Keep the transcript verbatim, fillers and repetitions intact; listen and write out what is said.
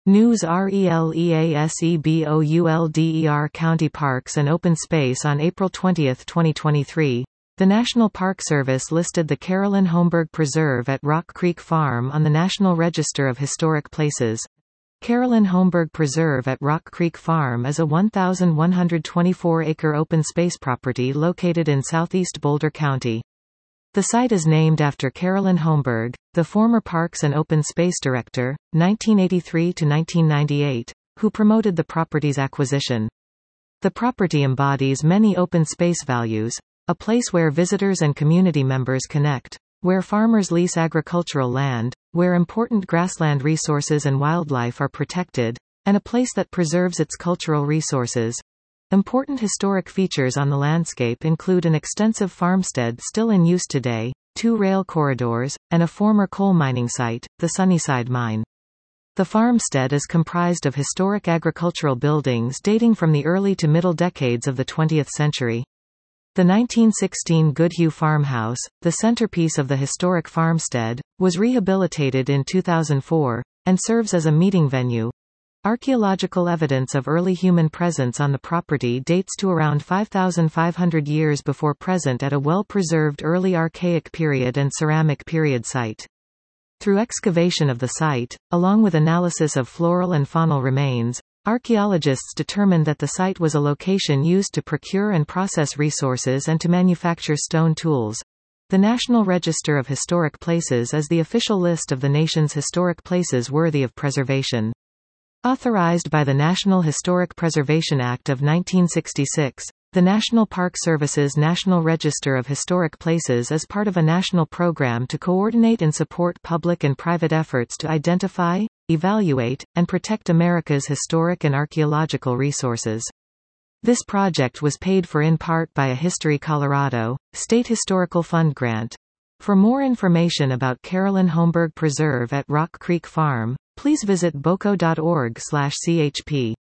News RELEASEBOULDER County Parks and Open Space On April twentieth twenty twenty-three, the National Park Service listed the Carolyn Holmberg Preserve at Rock Creek Farm on the National Register of Historic Places. Carolyn Holmberg Preserve at Rock Creek Farm is a one thousand one hundred twenty-four acre open space property located in southeast Boulder County. The site is named after Carolyn Holmberg, the former Parks and Open Space Director, nineteen eighty-three to nineteen ninety-eight, who promoted the property's acquisition. The property embodies many open space values: a place where visitors and community members connect, where farmers lease agricultural land, where important grassland resources and wildlife are protected, and a place that preserves its cultural resources. Important historic features on the landscape include an extensive farmstead still in use today, two rail corridors, and a former coal mining site, the Sunnyside Mine. The farmstead is comprised of historic agricultural buildings dating from the early to middle decades of the twentieth century. The nineteen sixteen Goodhue Farmhouse, the centerpiece of the historic farmstead, was rehabilitated in two thousand four, and serves as a meeting venue. Archaeological evidence of early human presence on the property dates to around five thousand five hundred years before present at a well-preserved early Archaic period and Ceramic period site. Through excavation of the site, along with analysis of floral and faunal remains, archaeologists determined that the site was a location used to procure and process resources and to manufacture stone tools. The National Register of Historic Places is the official list of the nation's historic places worthy of preservation. Authorized by the National Historic Preservation Act of nineteen sixty-six, the National Park Service's National Register of Historic Places is part of a national program to coordinate and support public and private efforts to identify, evaluate, and protect America's historic and archaeological resources. This project was paid for in part by a History Colorado State Historical Fund grant. For more information about Carolyn Holmberg Preserve at Rock Creek Farm, please visit boco dot org slash C H P.